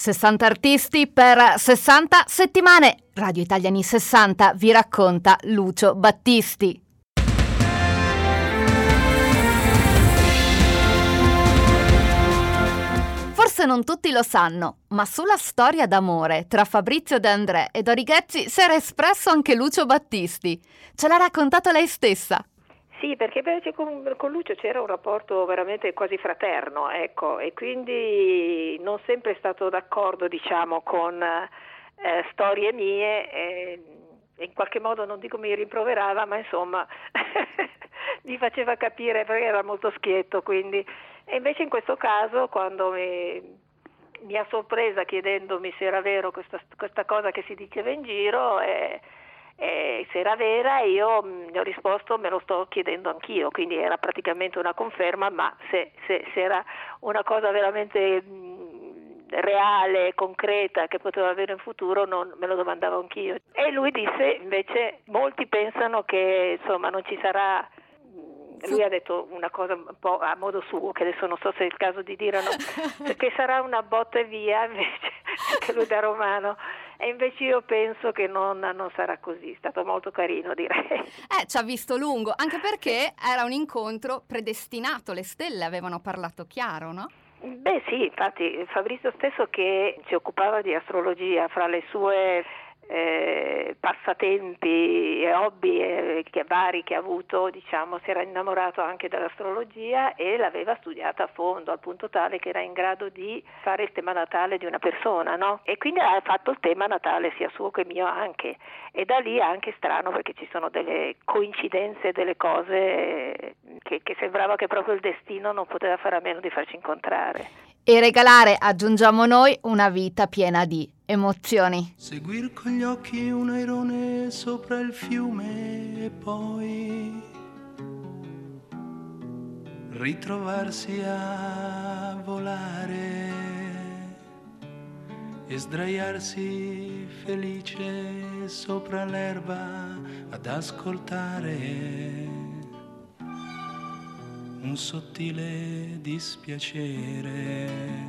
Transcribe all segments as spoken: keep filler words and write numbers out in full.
sessanta artisti per sessanta settimane. Radio Italia anni sessanta vi racconta Lucio Battisti. Forse non tutti lo sanno, ma sulla storia d'amore tra Fabrizio De André e Dori Ghezzi si era espresso anche Lucio Battisti. Ce l'ha raccontato lei stessa. Sì, perché beh, con, con Lucio c'era un rapporto veramente quasi fraterno, ecco, e quindi non sempre è stato d'accordo, diciamo, con eh, storie mie, e in qualche modo non dico mi rimproverava, ma insomma mi faceva capire perché era molto schietto, quindi. E invece in questo caso, quando mi, mi ha sorpresa chiedendomi se era vero questa, questa cosa che si diceva in giro, e, e se era vera, io gli ho risposto me lo sto chiedendo anch'io, quindi era praticamente una conferma, ma se, se, se era una cosa veramente mh, reale, concreta, che poteva avere in futuro, non me lo domandavo anch'io. E lui disse, invece, molti pensano che insomma non ci sarà. Lui ha detto una cosa un po' a modo suo, che adesso non so se è il caso di dire o no, che sarà una botta e via, invece, che lui da romano, e invece io penso che non, non sarà così. È stato molto carino, direi. Eh, ci ha visto lungo, anche perché era un incontro predestinato, le stelle avevano parlato chiaro, no? Beh sì, infatti Fabrizio stesso, che si occupava di astrologia, fra le sue Eh, passatempi e hobby eh, che vari che ha avuto, diciamo, si era innamorato anche dell'astrologia e l'aveva studiata a fondo, al punto tale che era in grado di fare il tema natale di una persona, no? E quindi ha fatto il tema natale sia suo che mio anche, e da lì è anche strano perché ci sono delle coincidenze, delle cose che, che sembrava che proprio il destino non poteva fare a meno di farci incontrare. E regalare, aggiungiamo noi, una vita piena di emozioni. Seguir con gli occhi un airone sopra il fiume e poi ritrovarsi a volare e sdraiarsi felice sopra l'erba ad ascoltare un sottile dispiacere,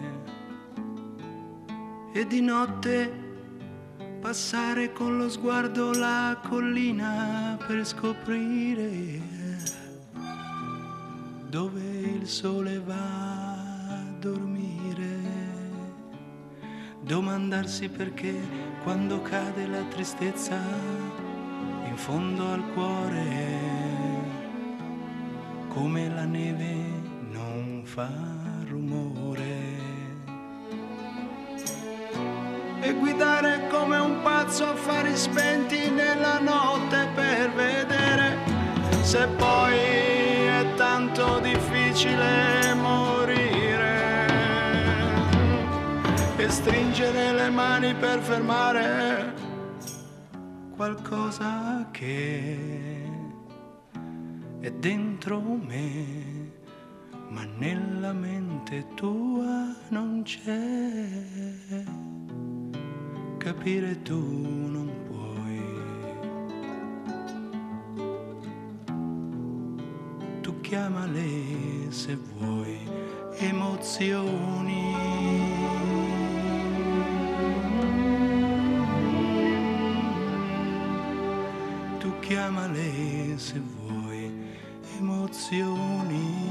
e di notte passare con lo sguardo la collina per scoprire dove il sole va a dormire, domandarsi perché quando cade la tristezza in fondo al cuore, come la neve non fa rumore, e guidare come un pazzo a fari spenti nella notte per vedere se poi è tanto difficile morire, e stringere le mani per fermare qualcosa che è dentro me, ma nella mente tua non c'è. Capire tu non puoi. Tu chiamale se vuoi emozioni. Tu chiamale se vuoi emozioni.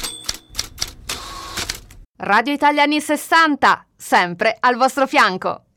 Radio Italia anni sessanta, sempre al vostro fianco.